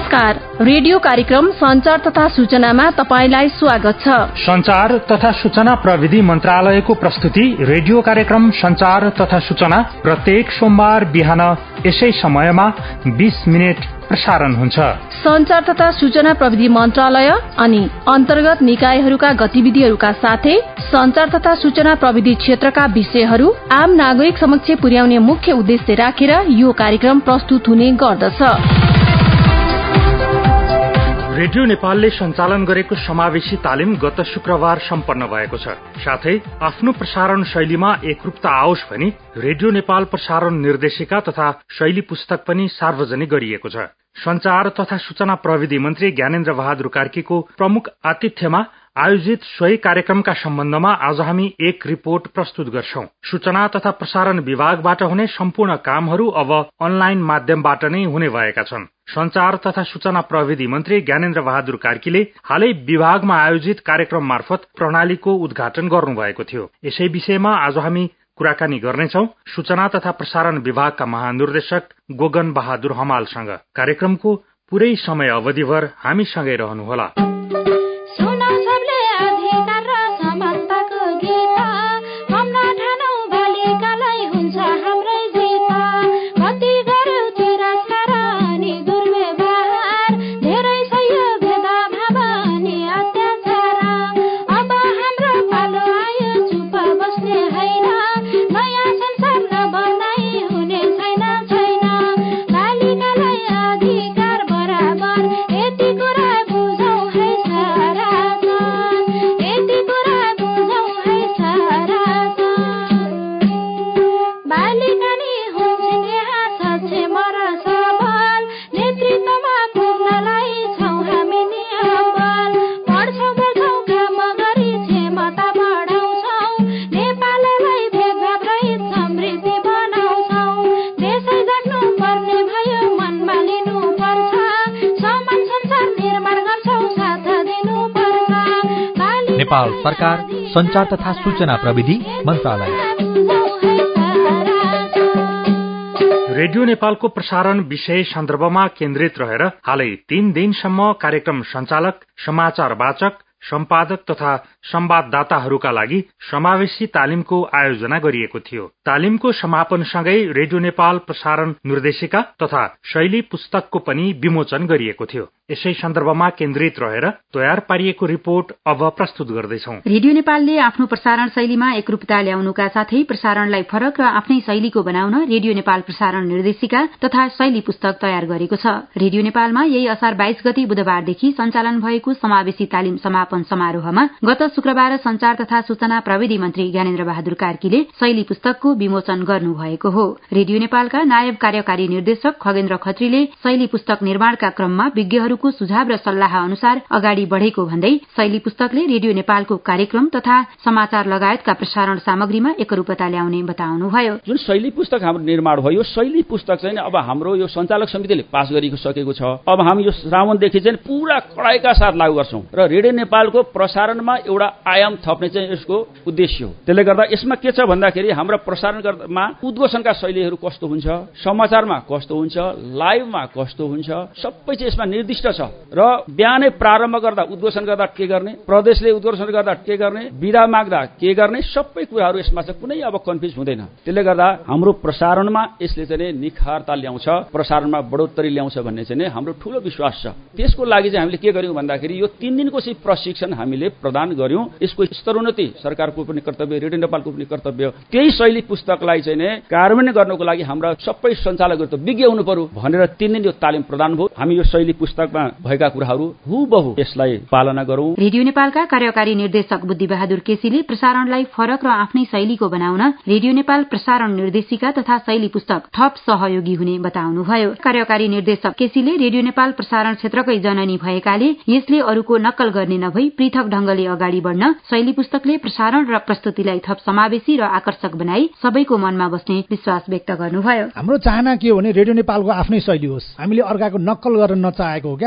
नमस्कार, रेडियो कार्यक्रम संचार तथा सूचनामा तपाईलाई स्वागत छ। संचार तथा सूचना प्रविधि मन्त्रालयको प्रस्तुति रेडियो कार्यक्रम संचार तथा सूचना प्रत्येक सोमबार बिहान यसै समयमा 20 मिनेट प्रसारण हुन्छ। संचार तथा सूचना प्रविधि मन्त्रालय अनि अन्तर्गत निकायहरूका गतिविधिहरूका साथै संचार तथा सूचना प्रविधि क्षेत्रका विषयहरू आम नागरिक समक्ष पुर्याउने मुख्य उद्देश्य राखेर यो कार्यक्रम प्रस्तुत हुने गर्दछ। रेडियो नेपालले सञ्चालन गरेको समावेशी तालिम गत शुक्रबार सम्पन्न भएको छ। साथै आफ्नो प्रसारण शैलीमा एकरूपता आओस् भनी रेडियो नेपाल प्रसारण निर्देशिका तथा शैली पुस्तक पनि सार्वजनिक गरिएको छ। संचार तथा सूचना प्रविधि मन्त्री ज्ञानेन्द्र बहादुर कार्कीको प्रमुख आतिथ्यमा आयोजित सोही कार्यक्रमका सम्बन्धमा आज हामी एक रिपोर्ट प्रस्तुत गर्छौं। सूचना तथा प्रसारण विभागबाट हुने सम्पूर्ण कामहरू अब अनलाइन माध्यमबाट नै हुने भएका छन्। संचार तथा सूचना प्रविधि मन्त्री ज्ञानेन्द्र बहादुर कार्कीले हालै विभागमा आयोजित कार्यक्रम मार्फत प्रणालीको उद्घाटन गर्नुभएको थियो। यसै विषयमा आज हामी कुराकानी गर्नेछौं सूचना तथा प्रसारण विभागका महानिर्देशक गोगन बहादुर हमालसँग। कार्यक्रमको पूरै समय अवधिभर हामीसँगै रहनुहोला। नेपाल सरकार संचार तथा सूचना प्रविधि मन्त्रालय। रेडियो नेपालको प्रसारण विषय सन्दर्भमा केन्द्रित रहेर हालै 3 दिनसम्म कार्यक्रम सञ्चालक, समाचार वाचक, सम्पादक तथा संवाददाताहरूका लागि समावेशी तालिमको आयोजना गरिएको थियो। तालिमको समापनसँगै रेडियो नेपाल प्रसारण निर्देशिका तथा शैली पुस्तकको पनि विमोचन गरिएको थियो। यसै सन्दर्भमा केन्द्रित रहेर तयार पारिएको रिपोर्ट अब प्रस्तुत गर्दैछौं। रेडियो नेपालले आफ्नो प्रसारण शैलीमा एकरूपता ल्याउनुका साथै प्रसारणलाई फरक र आफ्नै शैलीको बनाउन रेडियो नेपाल प्रसारण निर्देशिका तथा शैली पुस्तक तयार गरेको छ। रेडियो नेपालमा यही असार 22 गते बुधबारदेखि सञ्चालन भएको समावेशी तालिम समापन समारोहमा गत शुक्रबार संचार तथा सूचना प्रविधि मन्त्री ज्ञानेन्द्र बहादुर कार्कीले शैली पुस्तकको विमोचन गर्नुभएको हो। रेडियो नेपालका नायब कार्यकारी निर्देशक खगेन्द्र खत्रीले शैली पुस्तक निर्माणका क्रममा विज्ञहरूको सुझाव र सल्लाह अनुसार अगाडि बढ़ेको भन्दै शैली पुस्तकले रेडियो नेपालको कार्यक्रम तथा समाचार लगायतका प्रसारण सामग्रीमा एकरूपता ल्याउने बताउनुभयो। जुन शैली पुस्तक हाम्रो निर्माण भयो, शैली पुस्तक चाहिँ अब हाम्रो यो सञ्चालक समितिले पास गरिसकेको छ। अब हामी यो श्रावणदेखि चाहिँ पूरा कडाइका साथ लागू गर्छौं र रेडियो नेपालको प्रसारणमा एउटा आयाम थप्ने चाहिँ यसको उद्देश्य हो। त्यसले गर्दा यसमा के छ भन्दाखेरि हाम्रो प्रसारणमा उद्घोषणका शैलीहरू कस्तो हुन्छ, समाचारमा कस्तो हुन्छ, लाइभमा कस्तो हुन्छ, सबै चाहिँ यसमा निर्दिष्ट छ। र बिहानै प्रारम्भ गर्दा उद्घोषण गर्दा के गर्ने, प्रदेशले उद्घोषण गर्दा के गर्ने, बिदा माग्दा के गर्ने, सबै कुराहरू यसमा चाहिँ कुनै अब कन्फ्युज हुँदैन। त्यसले गर्दा हाम्रो प्रसारणमा यसले चाहिँ निखारता ल्याउँछ, प्रसारणमा बढोत्तरी ल्याउँछ भन्ने चाहिँ हाम्रो ठूलो विश्वास छ। त्यसको लागि चाहिँ हामीले के गर्यौं भन्दाखेरि यो 3 दिनको चाहिँ प्रशिक्षण हामीले प्रदान गर्यौं। यसको स्तरोन्नति सरकारको पनि कर्तव्य, रेडियो नेपालको पनि कर्तव्य। त्यही शैली पुस्तकलाई चाहिँ कार्यान्वयन गर्नको लागि हाम्रा सबै सञ्चालकहरू त विज्ञ हुनु पर्यो भनेर 3 दिन यो तालिम प्रदान भयो। हामी यो शैली पुस्तकमा भएका कुराहरू हुबहु यसलाई पालना गरौं। रेडियो नेपालका कार्यकारी निर्देशक बुद्धि बहादुर केसीले प्रसारणलाई फरक र आफ्नै शैलीको बनाउन रेडियो नेपाल प्रसारण निर्देशिका तथा शैली पुस्तक थप सहयोगी हुने बताउनुभयो। कार्यकारी निर्देशक केसीले रेडियो नेपाल प्रसारण क्षेत्रकै जननी भएकाले यसले अरूको नक्कल गर्ने नभई पृथक ढंगले अगाडि बढ्न शैली पुस्तकले प्रसारण र प्रस्तुतिलाई थप समावेशी र आकर्षक बनाई सबैको मनमा बस्ने विश्वास व्यक्त गर्नुभयो। हाम्रो चाहना के हो भने रेडियो नेपालको आफ्नै शैली होस्, हामीले अर्काको नक्कल गर्न नचाहेको हो क्या।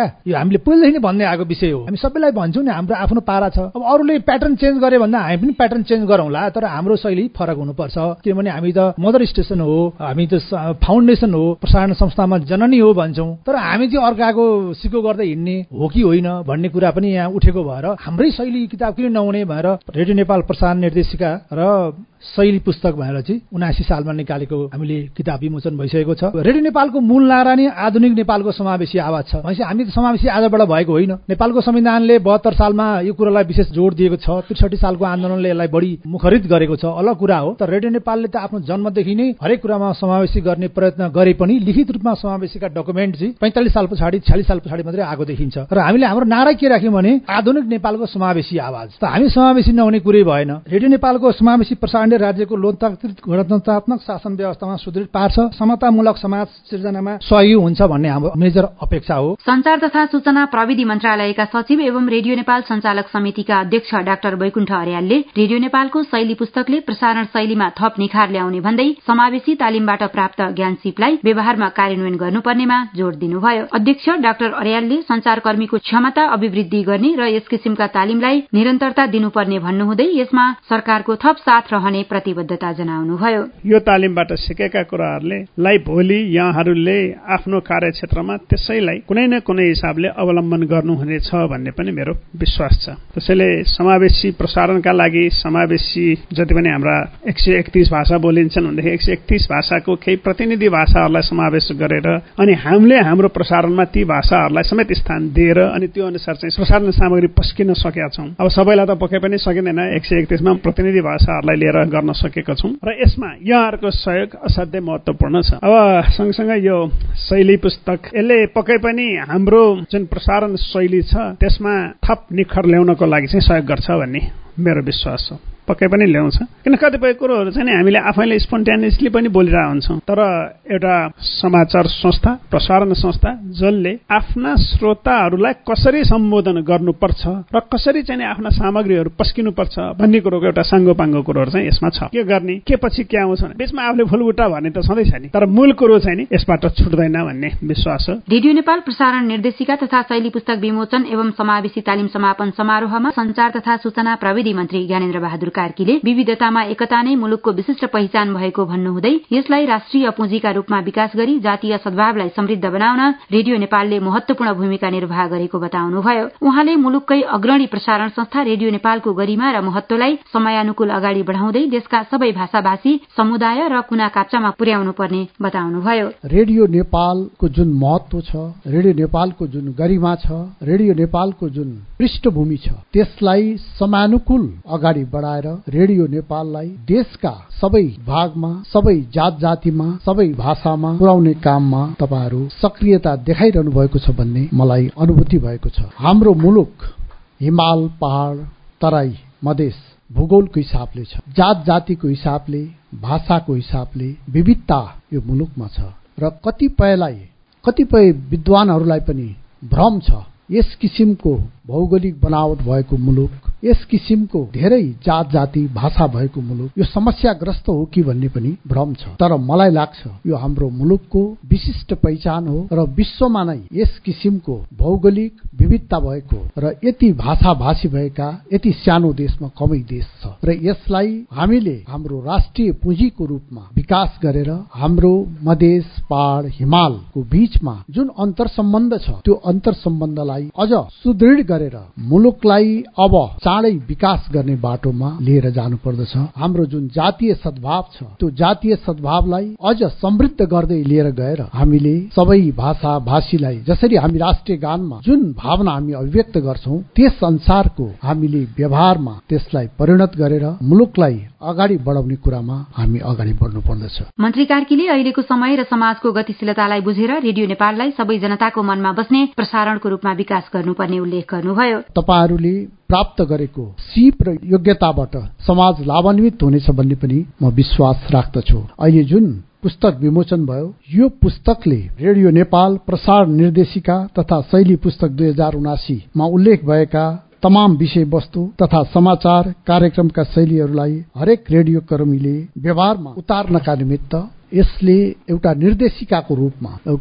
क्या, यो हामीले पहिलेदेखि नै भन्दै आएको विषय हो। हामी सबैलाई भन्छौँ नि हाम्रो आफ्नो पारा छ, अब अरूले प्याटर्न चेन्ज गरे भन्दा हामी पनि प्याटर्न चेन्ज गरौँला, तर हाम्रो शैली फरक हुनुपर्छ। किनभने हामी त मदर स्टेसन हो, हामी त फाउन्डेसन हो, प्रसारण संस्थामा जननी हो भन्छौँ, तर हामी चाहिँ अर्काको सिको गर्दै हिँड्ने हो कि होइन भन्ने कुरा पनि यहाँ उठेको भएर हाम्रै शैली किताब किन नहुने भनेर रेडियो नेपाल प्रसारण निर्देशिका र शैली पुस्तक भनेर चाहिँ 79 सालमा निकालेको हामीले किताब विमोचन भइसकेको छ। रेडियो नेपालको मूल नारा नै आधुनिक नेपालको समावेशी आवाज छ। भनेपछि हामी त समावेशी आजबाट भएको होइन। नेपालको संविधानले 72 सालमा यो कुरालाई विशेष जोड दिएको छ, 63 सालको आन्दोलनले यसलाई बढी मुखरित गरेको छ, अलग कुरा हो। तर रेडियो नेपालले त आफ्नो जन्मदेखि नै हरेक कुरामा समावेशी गर्ने प्रयत्न गरे पनि लिखित रूपमा समावेशीका डकुमेन्ट चाहिँ 45 साल पछाडि 46 साल पछाडि मात्रै आएको देखिन्छ। र हामीले हाम्रो नारा के राख्यौँ भने आधुनिक नेपालको समावेशी आवाज। त हामी समावेशी नहुने कुरै भएन। रेडियो नेपालको समावेशी प्रसारण राज्यको लोकतान्त्रिक गणतन्त्रात्मक शासन व्यवस्थामा सुदृढ पार्छ, समतामूलक समाज सिर्जनामा सहयोगी हुन्छ भन्ने हाम्रो मेजर अपेक्षा हो। संचार तथा सूचना प्रविधि मन्त्रालयका सचिव एवं रेडियो नेपाल सञ्चालक समितिका अध्यक्ष डाक्टर वैकुण्ठ अर्यालले रेडियो नेपालको शैली पुस्तकले प्रसारण शैलीमा थप निखार ल्याउने भन्दै समावेशी तालिमबाट प्राप्त ज्ञान सिपलाई व्यवहारमा कार्यान्वयन गर्नुपर्नेमा जोड़ दिनुभयो। अध्यक्ष डाक्टर अर्यालले संचारकर्मीको क्षमता अभिवृद्धि गर्ने र यस किसिमका तालिमलाई निरन्तरता दिनुपर्ने भन्नुहुँदै यसमा सरकारको थप साथ रहने प्रतिबद्धता जनाउनुभयो। यो तालिमबाट सिकेका कुराहरूलाई भोलि यहाँहरूले आफ्नो कार्यक्षेत्रमा त्यसैलाई कुनै न कुनै हिसाबले अवलम्बन गर्नुहुनेछ भन्ने पनि मेरो विश्वास छ। त्यसैले समावेशी प्रसारणका लागि समावेशी जति पनि हाम्रा 131 भाषा बोलिन्छन् भनेदेखि 131 भाषाको केही प्रतिनिधि भाषाहरूलाई समावेश गरेर अनि हामीले हाम्रो प्रसारणमा ती भाषाहरूलाई समेत स्थान दिएर अनि त्यो अनुसार चाहिँ प्रसारण सामग्री पस्किन सकेका छौँ। अब सबैलाई त पक्कै पनि सकिँदैन, 131 मा प्रतिनिधि भाषाहरूलाई लिएर गर्न सकेका छौँ र यसमा यहाँहरूको सहयोग असाध्यै महत्त्वपूर्ण छ। अब सँगसँगै यो शैली पुस्तक यसले पक्कै पनि हाम्रो जुन प्रसारण शैली छ त्यसमा थप निखर ल्याउनको लागि चाहिँ सहयोग गर्छ भन्ने मेरो विश्वास छ। पक्कै पनि ल्याउँछ, किन कतिपय कुरोहरू चाहिँ हामीले आफैले स्पोन्टेनियसली पनि बोलिरहेका हुन्छौँ, तर एउटा समाचार संस्था प्रसारण संस्था जसले आफ्ना श्रोताहरूलाई कसरी सम्बोधन गर्नुपर्छ र कसरी चाहिँ आफ्ना सामग्रीहरू पस्किनुपर्छ भन्ने कुरोको एउटा साङ्गोपाङ्गो कुरोहरू चाहिँ यसमा छ। के गर्ने, के पछि के आउँछ भने बीचमा आफूले फुलबुट्टा भन्ने त सधैँ छ नि, तर मूल कुरो चाहिँ नि यसबाट छुट्दैन भन्ने विश्वास हो। रेडियो नेपाल प्रसारण निर्देशिका तथा शैली पुस्तक विमोचन एवं समावेशी तालिम समापन समारोहमा संचार तथा सूचना प्रविधि मन्त्री ज्ञानेन्द्र बहादुर कार्कीले विविधतामा एकता नै मुलुकको विशिष्ट पहिचान भएको भन्नुहुँदै यसलाई राष्ट्रिय पुँजीका रूपमा विकास गरी जातीय सद्भावलाई समृद्ध बनाउन रेडियो नेपालले महत्वपूर्ण भूमिका निर्वाह गरेको बताउनुभयो। उहाँले मुलुककै अग्रणी प्रसारण संस्था रेडियो नेपालको गरिमा र महत्वलाई समयानुकूल अगाडि बढाउँदै देशका सबै भाषाभाषी समुदाय र कुना काप्चामा पुर्याउनु पर्ने बताउनुभयो। रेडियो नेपालको जुन महत्व छ, रेडियो नेपालको जुन गरिमा छ, रेडियो नेपालको जुन पृष्ठभूमि छ त्यसलाई समयानुकूल अगाडि बढाएर रेडियो नेपाललाई देशका सबै भागमा, सबै जात जातिमा, सबै भाषामा पुर्याउने काममा तपाईहरू सक्रियता देखाइरहनु भएको छ भन्ने मलाई अनुभूति भएको छ। हाम्रो मुलुक हिमाल, पहाड, तराई, मधेस भूगोलको हिसाबले छ, जात जातिको हिसाबले, भाषाको हिसाबले विविधता यो मुलुकमा छ र कतिपय विद्वानहरूलाई पनि भ्रम छ यस किसिमको भौगोलिक बनावट भएको मुलुक, यस किसिमको धेरै जात जाति भाषा भएको मुलुक यो समस्याग्रस्त हो कि भन्ने पनि भ्रम छ। तर मलाई लाग्छ यो हाम्रो मुलुकको विशिष्ट पहिचान हो र विश्वमा नै यस किसिमको भौगोलिक विविधता भएको र यति भाषा भाषी भएका यति सानो देशमा कमै देश छ र यसलाई हामीले हाम्रो राष्ट्रिय पुँजीको रूपमा विकास गरेर हाम्रो मधेस, पहाड, हिमालको बीचमा जुन अन्तर सम्बन्ध छ त्यो अन्तर सम्बन्धलाई अझ सुदृढ गरेर मुलुकलाई अब चाँडै विकास गर्ने बाटोमा लिएर जानु पर्दछ। हाम्रो जुन जातीय सद्भाव छ त्यो जातीय सद्भावलाई अझ समृद्ध गर्दै लिएर गएर हामीले सबै भाषा भाषीलाई जसरी हामी राष्ट्रिय गानमा जुन भावना हामी अभिव्यक्त गर्छौं त्यस अनुसारको हामीले व्यवहारमा त्यसलाई परिणत गरेर मुलुकलाई अगाडि बढाउने कुरामा हामी अगाडि बढ्नु पर्दछ। मन्त्री कार्कीले अहिलेको समय र समाजको गतिशीलतालाई बुझेर रेडियो नेपाललाई सबै जनताको मनमा बस्ने प्रसारणको रूपमा विकास गर्नुपर्ने उल्लेख गर्नुभयो। तपाईहरूले प्राप्त गरेको सिप र योग्यताबाट समाज लाभान्वित हुनेछ भन्ने पनि म विश्वास राख्दछु। अहिले जुन पुस्तक विमोचन भयो यो पुस्तकले रेडियो नेपाल प्रसारण निर्देशिका तथा शैली पुस्तक 2079 मा उल्लेख भएका तमाम विषय वस्तु तथा समाचार कार्यक्रमका शैलीहरूलाई हरेक रेडियो कर्मीले व्यवहारमा उतार्नका निमित्त यसले एउटा निर्देशिकाको रूपमा एउटा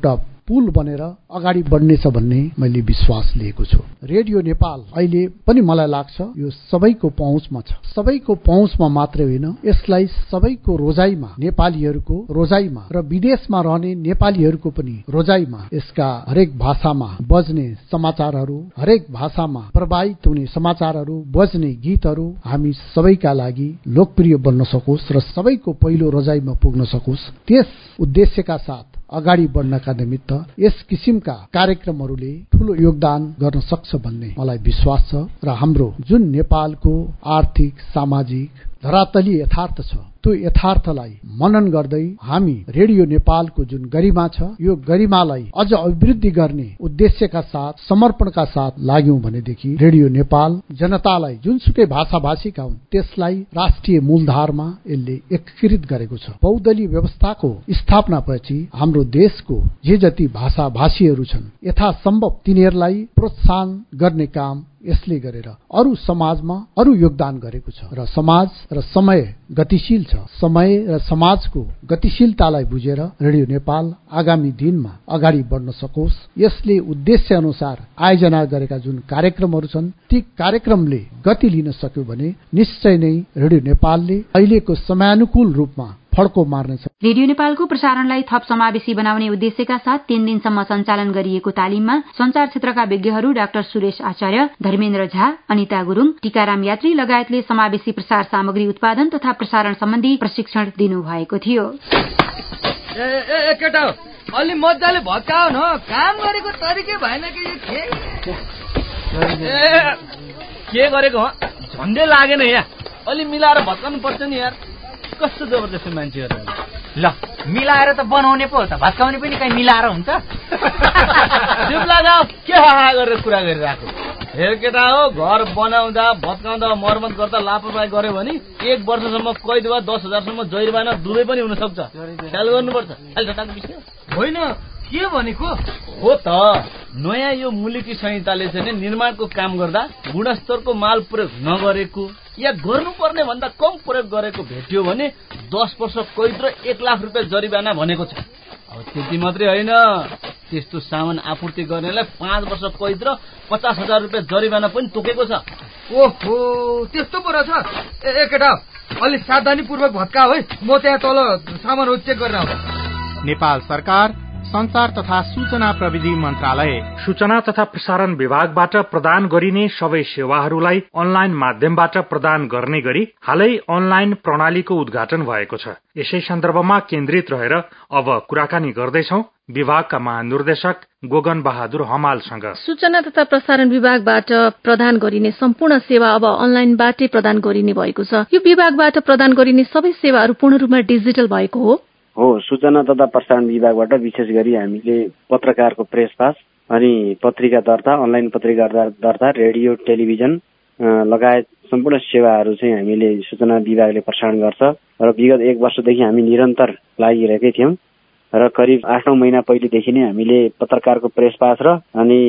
पुल बनेर अगाडि बढ्नेछ भन्ने मैले विश्वास लिएको छु। रेडियो नेपाल अहिले पनि मलाई लाग्छ यो सबैको पहुँचमा छ। सबैको पहुँचमा मात्रै होइन, यसलाई सबैको रोजाइमा, नेपालीहरूको रोजाइमा र विदेशमा रहने नेपालीहरूको पनि रोजाइमा यसका हरेक भाषामा बज्ने समाचारहरू, हरेक भाषामा प्रवाहित हुने समाचारहरू, बज्ने गीतहरू हामी सबैका लागि लोकप्रिय बन्न सकोस् र सबैको पहिलो रोजाइमा पुग्न सकोस्, त्यस उद्देश्यका साथ अगाडि बढ्नका निमित्त यस किसिमका कार्यक्रमहरूले ठूलो योगदान गर्न सक्छ भन्ने मलाई विश्वास छ र हाम्रो जुन नेपालको आर्थिक, सामाजिक, धरातली यथार्थ छ त्यो यथार्थलाई मनन गर्दै हामी रेडियो नेपालको जुन गरिमा छ यो गरिमालाई अझ अभिवृद्धि गर्ने उद्देश्यका साथ, समर्पणका साथ लाग्यौं भनेदेखि रेडियो नेपाल जनतालाई जुनसुकै भाषाभाषीका हुन् त्यसलाई राष्ट्रिय मूलधारमा यसले एकीकृत गरेको छ। बहुदलीय व्यवस्थाको स्थापनापछि हाम्रो देशको जे जति भाषाभाषीहरू छन् यथासम्भव तिनीहरूलाई प्रोत्साहन गर्ने काम यसले गरेर अरू समाजमा अरू योगदान गरेको छ र समाज र समय गतिशील छ। समय र समाजको गतिशीलतालाई बुझेर रेडियो नेपाल आगामी दिनमा अगाडि बढ्न सकोस्, यसले उद्देश्य अनुसार आयोजना गरेका जुन कार्यक्रमहरू छन् ती कार्यक्रमले गति लिन सक्यो भने निश्चय नै रेडियो नेपालले अहिलेको समयानुकूल रूपमा फड्को मार्नेछ। रेडियो नेपालको प्रसारणलाई थप समावेशी बनाउने उद्देश्यका साथ 3 दिनसम्म सञ्चालन गरिएको तालिममा संचार क्षेत्रका विज्ञहरू डाक्टर सुरेश आचार्य, धर्मेन्द्र झा, अनिता गुरुङ, टीकाराम यात्री लगायतले समावेशी प्रसार सामग्री उत्पादन तथा प्रसारण सम्बन्धी प्रशिक्षण दिनुभएको थियो। केटा अलि मजाले भत्काओ न, काम गरेको तरिकै भएन कि के गरेको झन्डै लागेन यहाँ, अलि मिलाएर भत्काउनु पर्छ नि यार। कस्तो जबरजस्ती मान्छेहरू, ल मिलाएर त बनाउने पो हो त, भत्काउने पनि कहीँ मिलाएर हुन्छ? चुप लगाऊ, के हाहा गरेर कुरा गरिरहेको। हे केटा हो, घर बनाउँदा भत्काउँदा मर्मत गर्दा लापरवाही गर्यो भने 1 वर्षसम्म कैद वा 10,000 जरिवाना दुवै पनि हुन सक्छ। ख्याल गर्नुपर्छ। होइन के भनेको हो त, नयाँ यो मुलुकी संहिताले चाहिँ निर्माणको काम गर्दा गुणस्तरको माल प्रयोग नगरेको या गर्नुपर्ने भन्दा कम प्रयोग गरेको भेटियो भने 10 वर्ष कैद र 1 लाख रुपियाँ जरिवाना भनेको छ। अब त्यति मात्रै होइन, त्यस्तो सामान आपूर्ति गर्नेलाई 5 वर्ष कैद र 50,000 रुपियाँ जरिवाना पनि तोकेको छ। ओहो, त्यस्तो पो रहेछ। ए केटा अलि सावधानीपूर्वक भत्काऊ है, म त्यहाँ तल सामानहरू चेक गरेर आउँछु। नेपाल सरकार संचार तथा सूचना प्रविधि मन्त्रालय, सूचना तथा प्रसारण विभागबाट प्रदान गरिने सबै सेवाहरूलाई अनलाइन माध्यमबाट प्रदान गर्ने गरी हालै अनलाइन प्रणालीको उद्घाटन भएको छ। यसै सन्दर्भमा केन्द्रित रहेर अब कुराकानी गर्दैछौं विभागका महानिर्देशक गोगन बहादुर हमालसँग। सूचना तथा प्रसारण विभागबाट प्रदान गरिने सम्पूर्ण सेवा अब अनलाइनबाटै प्रदान गरिने भएको छ। यो विभागबाट प्रदान गरिने सबै सेवाहरू पूर्ण रूपमा डिजिटल भएको हो? हो, सूचना तथा प्रसारण विभागबाट विशेष गरी हामीले पत्रकारको प्रेस पास अनि पत्रिका दर्ता, अनलाइन पत्रिका दर्ता, रेडियो, टेलिभिजन लगायत सम्पूर्ण सेवाहरू चाहिँ हामीले सूचना विभागले प्रसारण गर्छ र विगत 1 वर्षदेखि हामी निरन्तर लागिरहेकै थियौं र करिब 8औं महिना पहिलेदेखि नै हामीले पत्रकारको प्रेस पास र अनि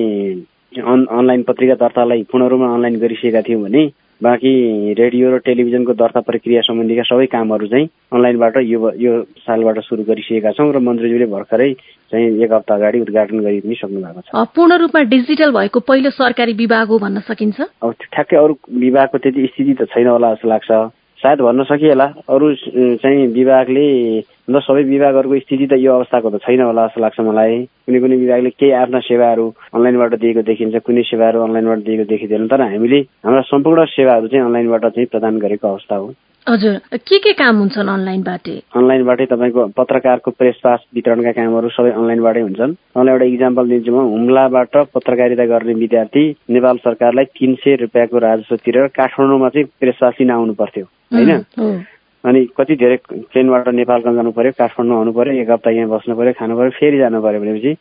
अनलाइन पत्रिका दर्तालाई पूर्ण रूपमा अनलाइन गरिसकेका थियौं भने बाँकी रेडियो र टेलिभिजनको दर्ता प्रक्रिया सम्बन्धीका सबै कामहरू चाहिँ अनलाइनबाट यो सालबाट सुरु गरिसकेका छौं र मन्त्रीज्यूले भर्खरै चाहिँ 1 हप्ता अगाडि उद्घाटन गरि पनि सक्नु भएको छ। पूर्ण रूपमा डिजिटल भएको पहिलो सरकारी विभाग हो भन्न सकिन्छ? अब ठ्याक्कै अरू विभागको त्यति स्थिति त छैन होला जस्तो लाग्छ, सायद भन्न सकिएला। अरू चाहिँ विभागले सबै विभागहरूको स्थिति त यो अवस्थाको त छैन होला जस्तो लाग्छ मलाई। कुनै विभागले केही आफ्ना सेवाहरू अनलाइनबाट दिएको देखिन्छ, कुनै सेवाहरू अनलाइनबाट दिएको देखिँदैन, तर हामीले हाम्रा सम्पूर्ण सेवाहरू चाहिँ अनलाइनबाट चाहिँ प्रदान गरेको अवस्था हो। हजुर, के काम हुन्छन् अनलाइनबाटै? अनलाइनबाटै तपाईको पत्रकारको प्रेस पास वितरणका कामहरू सबै अनलाइनबाटै हुन्छन्। मलाई एउटा इक्जाम्पल दिन्छु म। हुम्लाबाट पत्रकारिता गर्ने विद्यार्थी नेपाल सरकारलाई 300 रुपियाँको राजस्व तिरेर काठमाडौँमा चाहिँ प्रेस पास लिन आउनु पर्थ्यो हैन? अनि कति धेरै ट्रेनबाट नेपालगञ्ज जानु पर्यो, काठमाडौँ आउनु पर्यो, 1 हप्ता यहाँ बस्नु पर्यो, खानु पर्यो, फेरि जानु पर्यो भनेपछि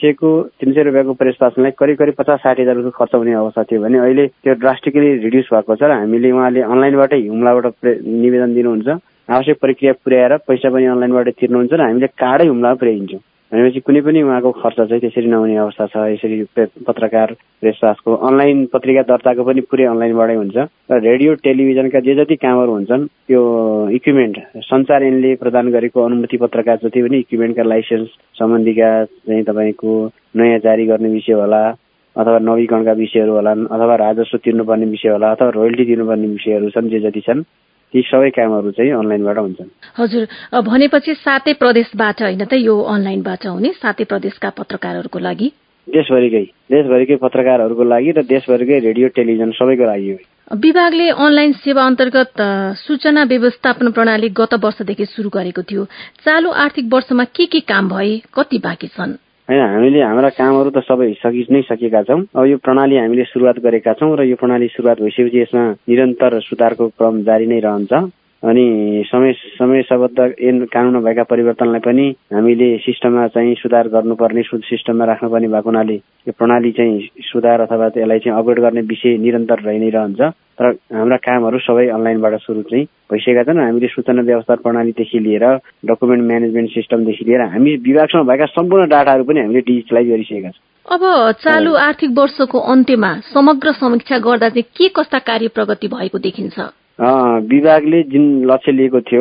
300 रुपियाँको प्रेस पासलाई करिब 50-60 हजार रुपियाँ खर्च हुने अवस्था थियो भने अहिले त्यो ड्रास्टिकली रिड्युस भएको छ र हामीले उहाँले अनलाइनबाटै हुम्लाबाट निवेदन दिनुहुन्छ, आवश्यक प्रक्रिया पुर्याएर पैसा पनि अनलाइनबाट तिर्नुहुन्छ र हामीले कार्डै हुम्लामा पुर्याइदिन्छौँ। भनेपछि कुनै पनि उहाँको खर्च चाहिँ त्यसरी नहुने अवस्था छ। यसरी पत्रकार प्रेसवासको अनलाइन पत्रिका दर्ताको पनि पुरै अनलाइनबाटै हुन्छ र रेडियो टेलिभिजनका जे जति कामहरू हुन्छन् त्यो इक्विपमेन्ट सञ्चार ऐनले प्रदान गरेको अनुमति पत्रका जति पनि इक्विपमेन्टका लाइसेन्स सम्बन्धीका चाहिँ तपाईँको नयाँ जारी गर्ने विषय होला अथवा नवीकरणका विषयहरू होलान् अथवा राजस्व तिर्नुपर्ने विषय होला अथवा रोयल्टी तिर्नुपर्ने विषयहरू छन् जे जति छन् ती सबै कामहरू चाहिँ अनलाइनबाट हुन्छन्। हजुर, भनेपछि 7 प्रदेशबाट होइन त यो अनलाइनबाट हुने, 7 प्रदेशका पत्रकारहरूको लागि? देशभरिकै पत्रकारहरूको लागि र देशभरिकै रेडियो टेलिभिजन सबैको लागि हो। विभागले अनलाइन सेवा अन्तर्गत सूचना व्यवस्थापन प्रणाली गत वर्षदेखि सुरु गरेको थियो। चालु आर्थिक वर्षमा के काम भए, कति बाँकी छन्? होइन, हामीले हाम्रा कामहरू त सबै नै सकेका छौँ। अब यो प्रणाली हामीले सुरुवात गरेका छौँ र यो प्रणाली सुरुवात भइसकेपछि यसमा निरन्तर सुधारको क्रम जारी नै रहन्छ अनि समय सबद्ध ऐन कानूनमा भएका परिवर्तनलाई पनि हामीले सिस्टममा चाहिँ सुधार गर्नुपर्ने सिस्टममा राख्नुपर्ने भएको हुनाले यो प्रणाली चाहिँ सुधार अथवा यसलाई चाहिँ अपग्रेड गर्ने विषय निरन्तर रहि नै रहन्छ। तर हाम्रा कामहरू सबै अनलाइनबाट सुरु चाहिँ भइसकेका छन्। हामीले सूचना व्यवस्थापन प्रणालीदेखि लिएर डकुमेन्ट म्यानेजमेन्ट सिस्टमदेखि लिएर हामी विभागसँग भएका सम्पूर्ण डाटाहरू पनि हामीले डिजिटलाइज गरिसकेका छौँ। अब चालु आर्थिक वर्षको अन्त्यमा समग्र समीक्षा गर्दा चाहिँ के कस्ता कार्य प्रगति भएको देखिन्छ? विभागले जुन लक्ष्य लिएको थियो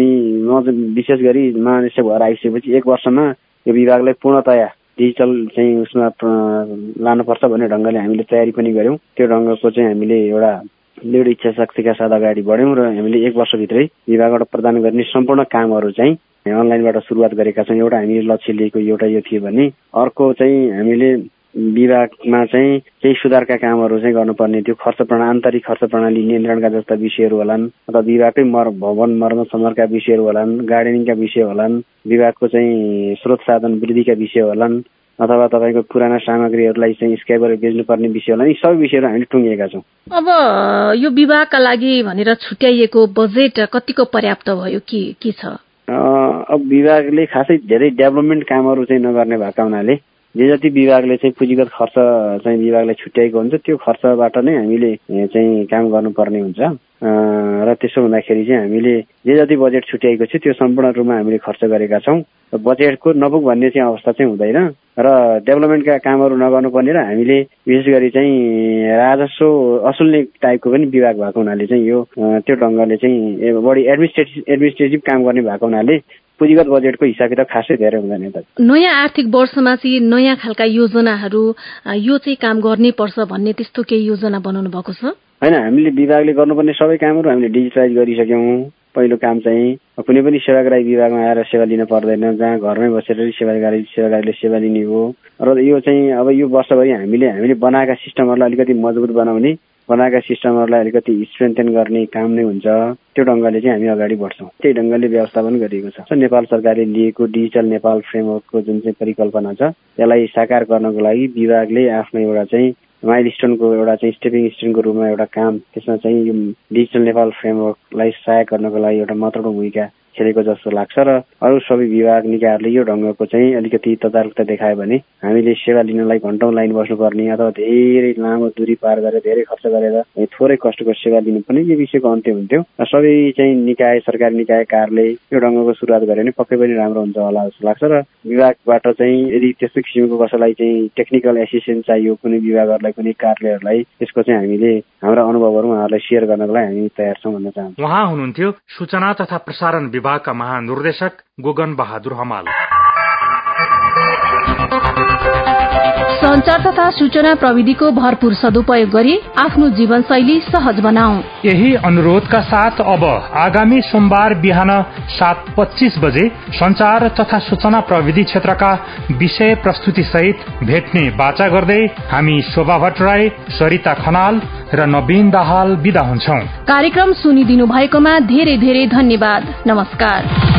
म विशेष गरी महानिर्देशक भएर आइसकेपछि 1 वर्षमा यो विभागलाई पूर्णतया डिजिटल चाहिँ उसमा लानुपर्छ भन्ने ढङ्गले हामीले तयारी पनि गर्यौं। त्यो ढङ्गको चाहिँ हामीले एउटा दृढ इच्छा शक्तिका साथ अगाडि बढ्यौं र हामीले 1 वर्षभित्रै विभागबाट प्रदान गर्ने सम्पूर्ण कामहरू चाहिँ अनलाइनबाट सुरुवात गरेका छौँ। एउटा हामीले लक्ष्य लिएको एउटा यो थियो भने अर्को चाहिँ हामीले विभागमा चाहिँ केही सुधारका कामहरू चाहिँ गर्नुपर्ने थियो। आन्तरिक खर्च प्रणाली नियन्त्रणका जस्ता विषयहरू होलान् अथवा विभागकै भवन मर्मत सम्हारका विषयहरू होलान्, गार्डेनिङका विषय होलान्, विभागको चाहिँ स्रोत साधन वृद्धिका विषय होलान् अथवा तपाईँको पुराना सामग्रीहरूलाई चाहिँ स्क्याप गरेर बेच्नुपर्ने विषय होला। यी सबै विषयहरू हामीले टुङ्गिएका छौँ। अब यो विभागका लागि भनेर छुट्याइएको बजेट कतिको पर्याप्त भयो के छ? अब विभागले खासै धेरै डेभलपमेन्ट कामहरू चाहिँ नगर्ने भएका हुनाले जे जति विभागले चाहिँ पुँजीगत खर्च चाहिँ विभागलाई छुट्याएको हुन्छ त्यो खर्चबाट नै हामीले चाहिँ काम गर्नुपर्ने हुन्छ र त्यसो हुँदाखेरि चाहिँ हामीले जे जति बजेट छुट्याएको छ त्यो सम्पूर्ण रूपमा हामीले खर्च गरेका छौँ। बजेटको नपुग भन्ने चाहिँ अवस्था चाहिँ हुँदैन र डेभलपमेन्टका कामहरू नगर्नुपर्ने र हामीले विशेष गरी चाहिँ राजस्व असुल्ने टाइपको पनि विभाग भएको हुनाले चाहिँ यो त्यो ढङ्गले चाहिँ बढी एडमिनिस्ट्रेटिभ काम गर्ने भएको हुनाले पुँजीगत बजेटको हिसाब किताब खासै धेरै हुँदैन। नयाँ आर्थिक वर्षमा चाहिँ नयाँ खालका योजनाहरू यो चाहिँ काम गर्नै पर्छ भन्ने त्यस्तो केही योजना बनाउनु भएको छ? होइन, हामीले विभागले गर्नुपर्ने सबै कामहरू हामीले डिजिटलाइज गरिसक्यौँ। पहिलो काम चाहिँ कुनै पनि सेवाग्राही विभागमा आएर सेवा लिन पर्दैन, जहाँ घरमै बसेर सेवाग्राहीले सेवा लिने हो र यो चाहिँ अब यो वर्षभरि हामीले बनाएका सिस्टमहरूलाई अलिकति मजबुत बनाउने, बनाएका सिस्टमहरूलाई अलिकति स्ट्रेन्थेन गर्ने काम नै हुन्छ। त्यो ढङ्गले चाहिँ हामी अगाडि बढ्छौँ। त्यही ढङ्गले व्यवस्थापन गरिएको छ। नेपाल सरकारले लिएको डिजिटल नेपाल फ्रेमवर्कको जुन चाहिँ परिकल्पना छ त्यसलाई साकार गर्नको लागि विभागले आफ्नो एउटा चाहिँ माइलस्टोनको एउटा चाहिँ स्टेपिङ स्टोनको रूपमा एउटा काम त्यसमा चाहिँ यो डिजिटल नेपाल फ्रेमवर्कलाई सहायक गर्नको लागि एउटा महत्त्वपूर्ण भूमिका खेलेको जस्तो लाग्छ र अरू सबै विभाग निकायहरूले यो ढङ्गको चाहिँ अलिकति तदारुकता देखायो भने हामीले सेवा लिनलाई घण्टौं लाइन बस्नुपर्ने अथवा धेरै लामो दूरी पार गरेर धेरै खर्च गरेर थोरै कष्टको सेवा लिनुपर्ने यो विषयको अन्त्य हुन्थ्यो। सबै चाहिँ निकाय सरकारी निकाय कार्यालय यो ढङ्गको सुरुवात गरे भने पक्कै पनि राम्रो हुन्छ होला जस्तो लाग्छ र विभागबाट चाहिँ यदि त्यस्तो किसिमको कसैलाई चाहिँ टेक्निकल एसिस्टेन्स चाहियो कुनै विभागहरूलाई कुनै कार्यालयहरूलाई त्यसको चाहिँ हामीले हाम्रा अनुभवहरू उहाँहरूलाई सेयर गर्नको लागि हामी तयार छौँ भन्न चाहन्छु। उहाँ हुनुहुन्थ्यो सूचना तथा प्रसारण विभागका महानिर्देशक गोगन बहादुर हमाल। संचार तथा सूचना प्रविधिको भरपूर सदुपयोग गरी आफ्नो जीवनशैली सहज बनाऊ। यही अनुरोधका साथ अब आगामी सोमबार बिहान 7:25 बजे संचार तथा सूचना प्रविधि क्षेत्रका विषय प्रस्तुति सहित भेट्ने बाचा गर्दै हामी शोभा भट्टराई, सरिता खनाल र नवीन दाहाल बिदा हुन्छौं। कार्यक्रम सुनिदिनु भएकोमा धेरै धेरै धन्यवाद। नमस्कार।